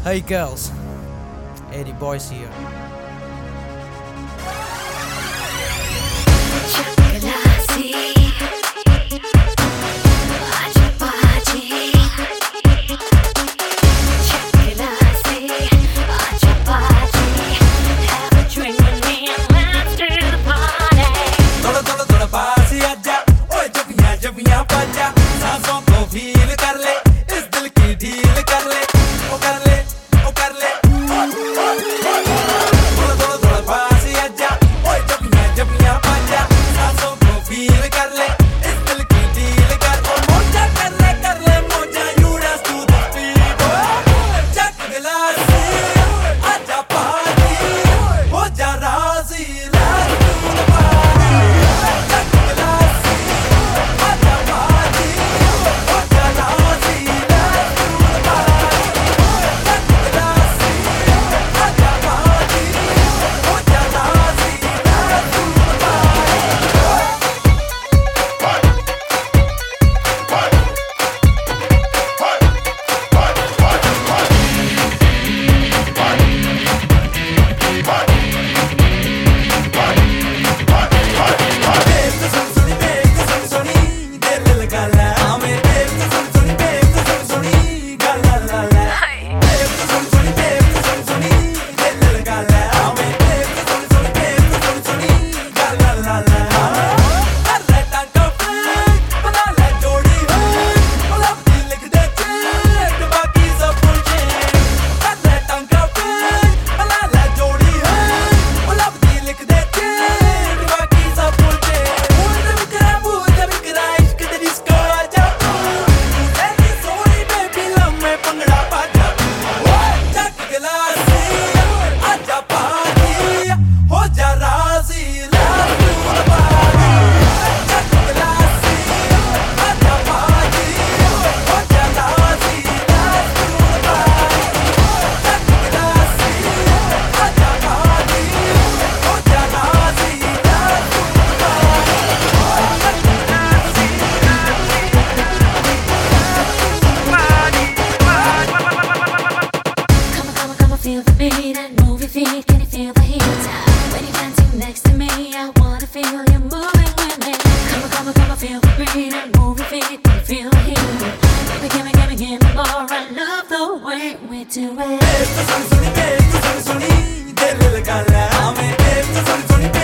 Hey girls, Eddie Boys here. Feel the beat and move your feet. Can you feel the heat? When you're dancing next to me, I wanna feel you moving with me. Come on, feel the beat and move your feet. Can you feel the heat? Give me more. I love the way we do it.